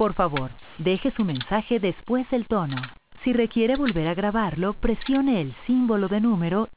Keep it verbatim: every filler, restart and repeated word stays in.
Por favor, deje su mensaje después del tono. Si requiere volver a grabarlo, presione el símbolo de número